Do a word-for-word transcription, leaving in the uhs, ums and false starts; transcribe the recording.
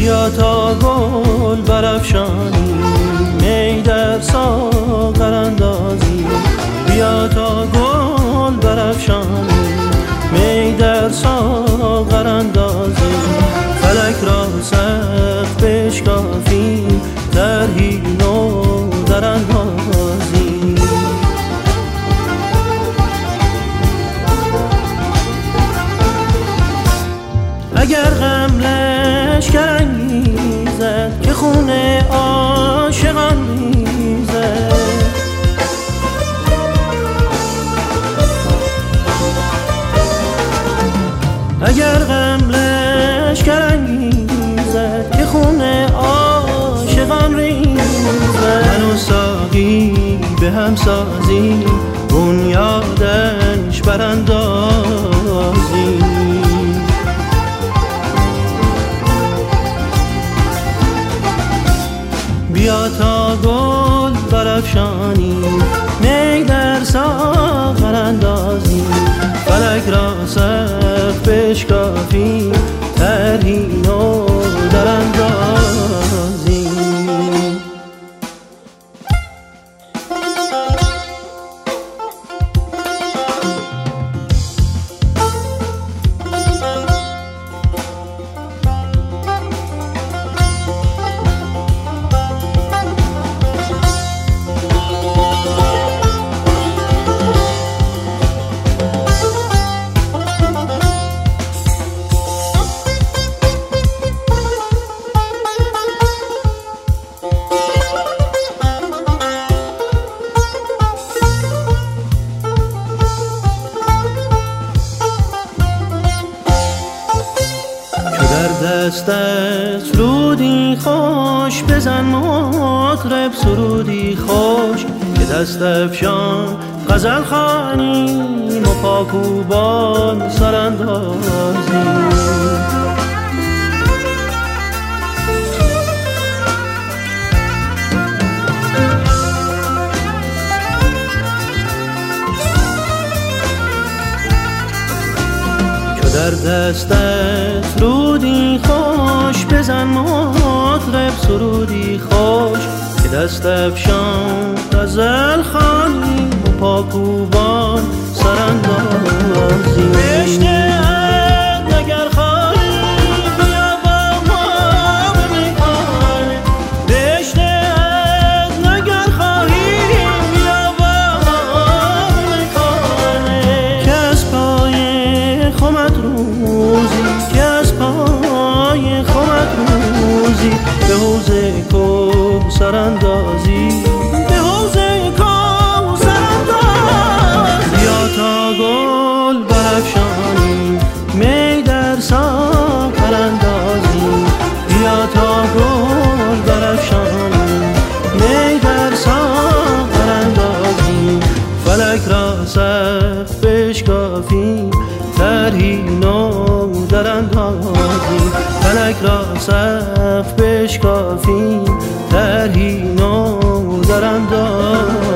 بیا تا گل برافشانی، می در ساغر اندازی. بیا تا گل برافشانی، می در ساغر اندازی. فلک را سقف بشکافی، طرحی نو در اندازی. اگر غم لشکر انگیزد که خون عاشقان ریزد، اگر غم لشکر انگیزد که خون عاشقان ریزد، من و ساقی به هم سازی، بنیادش براندازی. بیا تا گل برافشانی، می در ساغر اندازی. فلک را سقف بشکافی، طرحی نو در اندازی. دستت سرودی خوش بزن مطرب، سرودی خوش که دست افشان غزل خوانیم و پاکوبان سراندازیم. در دستت سرودی خوش بزن مطرب، سرودی خوش که دست افشان غزل خوانیم و پاکوبان سراندازیم. بهشتت اگر خواهی بیا با ما به میخانه، بهشتت اگر خواهی بیا با ما به میخانه. که از پای خمت روزی، که از پای خمت روزی، به حوض کوثر اندازی، به حوض کوثر اندازی. بیا تا گل برافشانی، می در ساغر اندازی. بیا تا گل برافشانی، می در ساغر اندازی. فلک را سقف بشکافی، طرحی نو در اندازی. فلک را سقف بشکافی، طرحی نو در اندازی.